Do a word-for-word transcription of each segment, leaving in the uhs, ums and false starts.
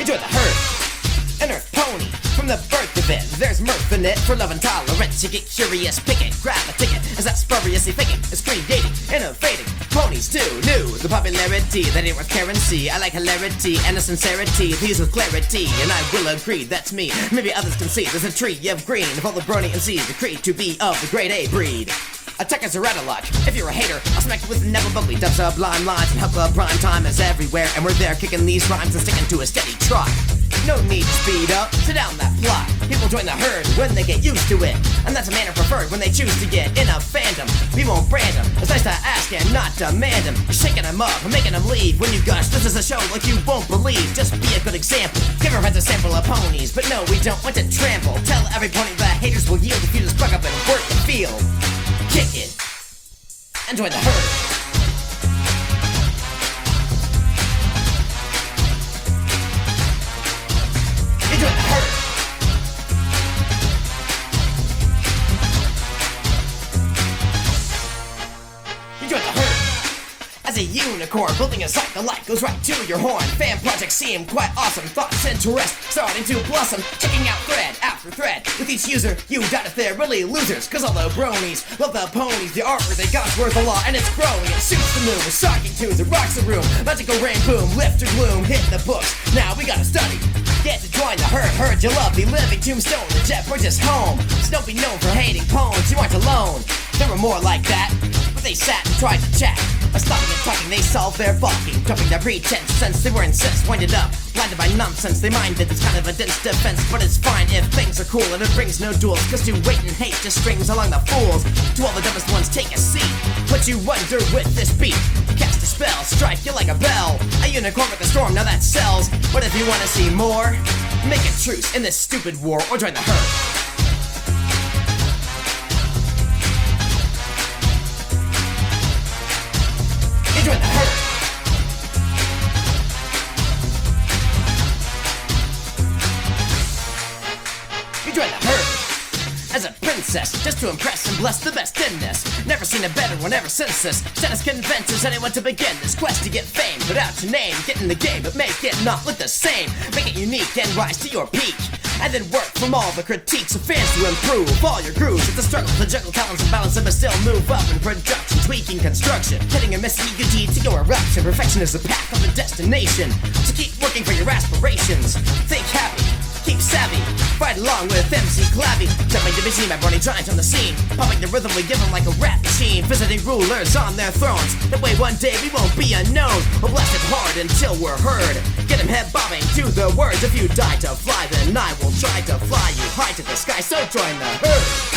Enjoy the herd. An earth pony, from the birth of it, there's mirth in it. For love and tolerance, you get curious, pick it, grab a ticket. As that spuriously thinking, is creating, innovating. Ponies too, new, the popularity that ain't worth currency. I like hilarity and a sincerity, these with clarity, and I will agree, that's me. Maybe others can see, there's a tree of green, of all the brony and seed, decreed to be of the grade A breed. Attackers are out of luck. If you're a hater, I'll smack you with the never bubbly dub sublime lines. And Hub Club prime time is everywhere, and we're there kicking these rhymes and sticking to a steady trot. No need to speed up, sit down that plot. People join the herd when they get used to it, and that's a manner preferred when they choose to get in a fandom. We won't brand them, it's nice to ask and not demand them. You're shaking them up and making them leave when you gush. This is a show like you won't believe, just be a good example. Give our friends a sample of ponies, but no, we don't want to trample. Tell every pony that haters will yield if you just plug up and work the field. Kick it, and join the herd. Enjoy the herd. Enjoy the herd. As a unicorn, building a site, the light goes right to your horn. Fan projects seem quite awesome, thoughts interest starting to blossom. Checking out thread after thread. With each user, you doubt if they're really losers. Cause all the bronies love the ponies, the artwork they got's worth a lot. And it's growing, it suits the moon with shocking tunes, it rocks the room. Magical rain boom, lift your gloom, hit the books. Now we gotta study. Get to join the herd, heard you love the living tombstone. The jet bridge is home. So don't be known for hating poems, you aren't alone. There were more like that, but they sat and tried to chat. By stopping and talking, they solved their balking, dropping their pretense since they were incensed, winded up, blinded by nonsense. They minded it's kind of a dense defense, but it's fine if things are cool and it brings no duels. Cause to wait and hate just strings along the fools. To all the dumbest ones, take a seat. Put you under with this beat. Cast a spell, strike you like a bell. A unicorn with a storm, now that sells. But if you wanna see more, make a truce in this stupid war or join the herd. Enjoy the herd. Enjoy the herd. As a princess, just to impress and bless the best in this. Never seen a better one ever since this. Status convinces anyone to begin this quest to get fame. Put out your name, get in the game, but make it not look the same. Make it unique and rise to your peak. And then work from all the critiques of fans to improve all your grooves. It's a struggle to juggle talents and balance them, but still move up in production, tweaking construction, hitting and missing you deed to your eruption. Perfection is the path of the destination. So keep working for your aspirations. Think happy, keep savvy. Fight along with M C Clavy. Jumping to busy, my brony giant on the scene. Pumping the rhythm, we give them like a rap machine. Visiting rulers on their thrones. That way one day we won't be unknown. We'll blast it hard until we're heard. Get them head bobbing to the words. If you die to fly, then I will try to fly you high to the sky. So join the herd.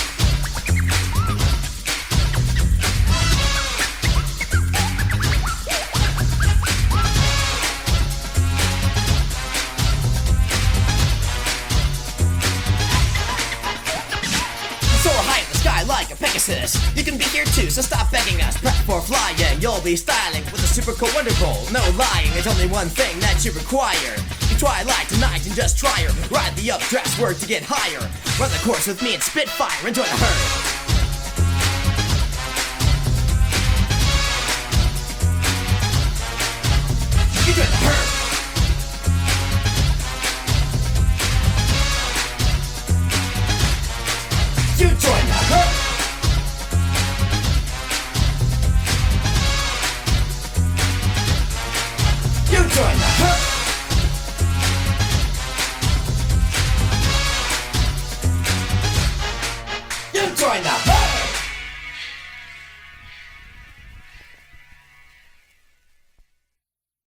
Like a Pegasus, you can be here too, so stop begging us. Prep for flying, you'll be styling with a super cool wonderful. No lying, there's only one thing that you require. You try like tonight and just try her. Ride the updraft word to get higher. Run the course with me and Spitfire, enjoy the herd. Enjoy the herd. You join the herd. You join the herd. You join the herd.